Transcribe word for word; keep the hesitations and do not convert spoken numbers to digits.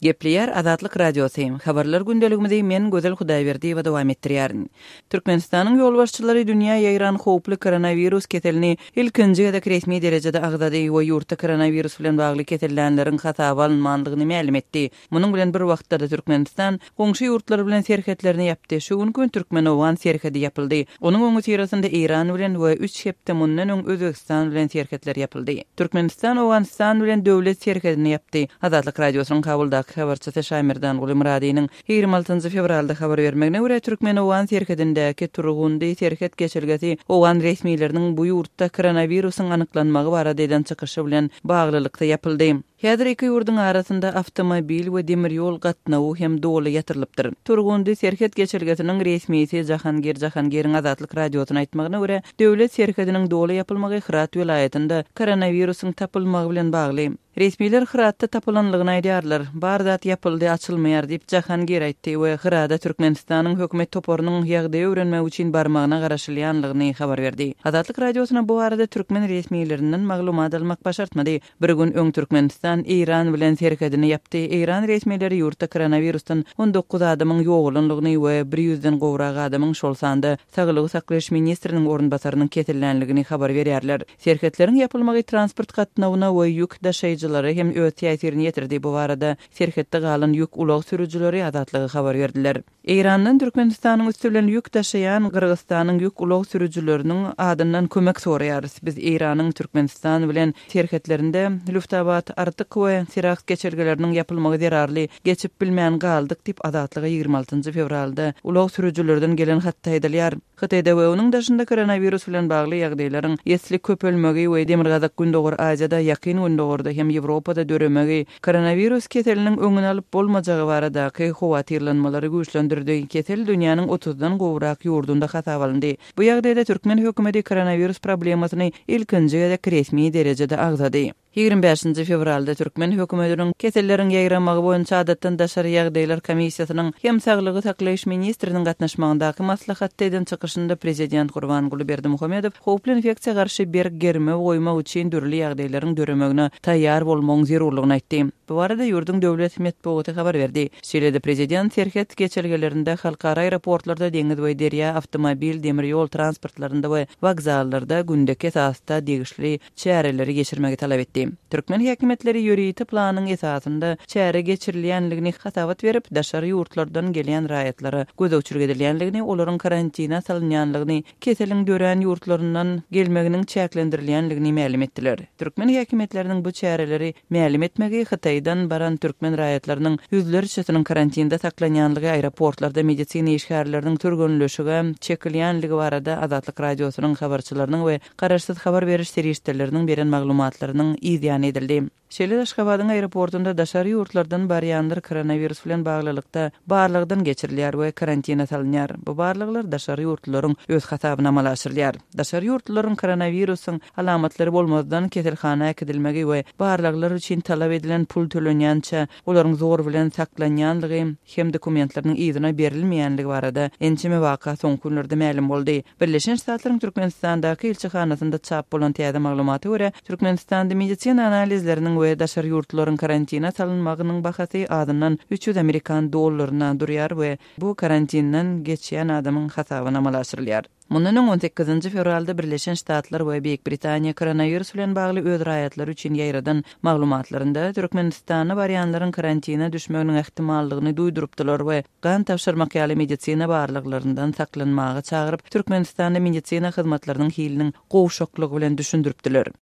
Gepleyer Azatlyk Radiosyym. Habarlar gündeligimizde men Gözel Hudaýberdi we dowam etdirýärin. Türkmenistanyň ýolbaşçylary dünýä ýaýran howply koronavirus ketelini ilkinji ýa-da resmi derejede agzady we ýurtda koronavirus bilen bagly ketellenleriň hataby alınmandygyny ma'lum etdi. Munyň bilen bir wagtda da Türkmenistan goňşy ýurtlar bilen serhetlerini ýapdy. Şu gün Türkmenowan serhedi ýapyldy. Onuň öňü tirasynda Iran bilen we üç hepde mundan öň Özbegistan bilen serhetler ýapyldy. Türkmenistan Owganistan bilen döwlet serhedini ýapdy. Azatlyk Radiosynyň kabulda habarçy Şaýmyrdan Gulimradynyň ýygrimi altynjy fevralda habar bermegine görä Türkmenowan serhedindäki turgundy serhet geçirgesi owan resmileriniň bu ýurtda koronawirusyň anyklanmagy barada eden çykyşy bilen baglylykda ýapyldy. Häzir iki ýurdun arasynda awtomobil we demir ýol gatnawy hem doly ýatyrylypdyr. Turgundy serhet geçirgesiniň resmiýeti Jahangir Jahangiriň Azatlyk Radiosyna aýtmagyna görä, döwlet serhediniň doly ýapylmagy Hırat vilayetinde koronawirusyň tapylmagy bilen bagly. Resmiler Hıratda tapylanlygyny aýdýarlar. Bar zat ýapyldy, açylmaýar diýip Jahangir aýtdy we Hırada Türkmenistanyň hökümet toporunyň ýagdaýy öwrenmek üçin barmagyna garaşylýanlygyny habar berdi. Azatlyk Radiosyna bu arada türkmen resmiýetlerinden maglumat almak başartmady. Bir gün öň Türkmenistan İran bilen serhedini ýapdy. İran resmiýetleri ýurtda koronavirusdan on dokuz adamyň ýoğulanlygyny we bir ýüzden gowrak adamyň şol sanda saglygy saklaş ministriniň orunbasarynyň ketillenligini habar berýärler. Serhetleriň ýapylmagy transport gatnawyna we ýük daşaýjylary hem öz täsirini ýetirdi. Bu arada serhetde galan ýük ulak sürüjüleri azatlygy habar berdiler. İrandan Türkmenistanyň üstünden ýük daşaýan Gyrgyzstanyň ýük ulak sürüjüleriniň adyndan kömek soraýarys. Biz İranyň Türkmenistan bilen serhetlerinde luftabat artyk we sirak geçirgeleriniň ýapylmagy zerarly geçip bilmän galdyk diýip azatlyga ýygrimi altynjy fevralda ulak sürüjülerden gelen hatda edilýär. Hytaýda we onuň daşynda koronavirus bilen bagly ýagdaýlaryň ýetli köpelmegi we demir gazak gündogor Aziýada ýakyn gündogorda hem Ýewropada döremegi koronavirus keteliniň öňüni alyp bolmajagy baradaky howatyrlanmalary güýçlendirdi. Ketel dünýäniň otuzdan gowrak ýurdunda hataby alyndy. Bu ýagdaýda türkmen hökümeti koronavirus problemasyny ilkinji ýa-da resmi derejede agzady. ýygrimi beşinji fevralda türkmen hökümetiniň ketelleriň ýaýramagy boýunça adatdan daşary ýagdaýlar komissiýasynyň hem saglygy saklaýyş ministriniň gatnaşmagyndaky maslahatda eden çykyşynda prezident Gurbanguly Berdimuhammedow howply infeksiýa garşy berk germe goýmak üçin dürli ýagdaýlaryň döremegine taýýar bolmagyň zerurlygyny aýtdy. Bu arada ýurdun döwlet medeniýeti habar berdi. Şeýle-de prezident serhet geçirgelerinde halkara aeroportlarda deňiz we derýa awtomobil demir ýol transportlarynda we wagzallarda gündeki esasda degişli çäreleri geçirmegi talap etdi. Türkmen häkimetleri ýöriýeti planyň esasynda çäre geçirilýänligini hasabat berip, daşary ýurtlardan gelýän raýatlary gözegçilge edilýänligini, olaryň karantina salynýanlygyny, keseliň dören ýurtlaryndan gelmeginiň çäklendirilýänligini ma'lum etdiler. Türkmen häkimetleriniň bu çäreleri ma'lum etmegi Hytaýdan baran türkmen raýatlarynyň yüzlerçesiniň karantinda saklanýanlygy, aeroportlarda medisina işgärleriniň türgünleşige çekilýänligi barada Azatlyk Radiosynyň habarçylarynyň we garaşsyz habar beriş serýişleriniň beren maglumatlarynyň izyan edildi. Şeýle Aşgabatyň aeroportunda daşary ýurtlardan barýanlar koronavirus bilen baglylykda barlygdan geçirilýär we karantina salynýar. Bu barlyklar daşary ýurtlaryň öz hasabyna amalaşyrylýar. Daşary ýurtlaryň koronavirusyň alamatlary bolmazdan keselhana kedilmegi we barlyklar üçin talap edilen pul tölenýänçä olaryň zor bilen saklanýanlygy hem dokumentlarynyň ýzyna berilmeýänligi barada ençime waka soň günlerde ma'lum boldy. Birleşen Ştatlaryň Türkmenistandaky elçihanasynda çap bolan täze maglumaty görä, Türkmenistanda medisina analizleriniň we daşary ýurtlaryň karantina salynmagynyň bahasy adyndan üç ýüz Amerikan dollaryna durýar we bu karantindan geçýän adamyň hasabyna amalaşyrylýar. Mundan on sekizinji fevralda Birleşen Ştatlar we Büyük Britaniýa koronavirus bilen bagly öz raýatlary üçin ýaýradan maglumatlarynda Türkmenistana barýanlaryň karantina düşmeginiň ähtimallygyny duýdurupdylar we gan tapşyrmak ýaly medisina barlyklaryndan saklanmagy çagyryp Türkmenistanda medisina hyzmatlarynyň hiliniň gowşaklygy bilen düşündiripdiler.